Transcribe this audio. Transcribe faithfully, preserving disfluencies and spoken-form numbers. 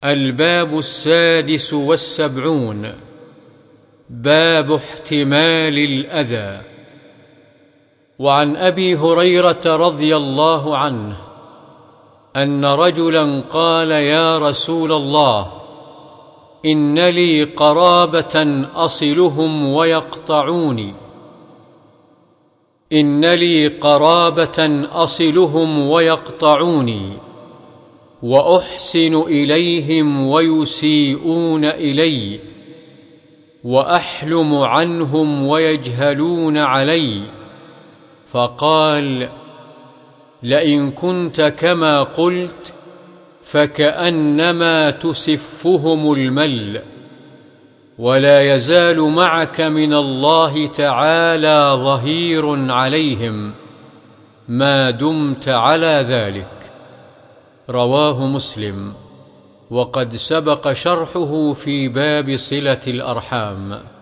الباب السادس والسبعون. باب احتمال الأذى. وعن أبي هريرة رضي الله عنه أن رجلا قال: يا رسول الله، إن لي قرابة أصلهم ويقطعوني إن لي قرابة أصلهم ويقطعوني وأحسن إليهم ويسيئون إلي، وأحلم عنهم ويجهلون علي. فقال: لئن كنت كما قلت فكأنما تسفهم المل، ولا يزال معك من الله تعالى ظهير عليهم ما دمت على ذلك. رواه مسلم، وقد سبق شرحه في باب صلة الأرحام.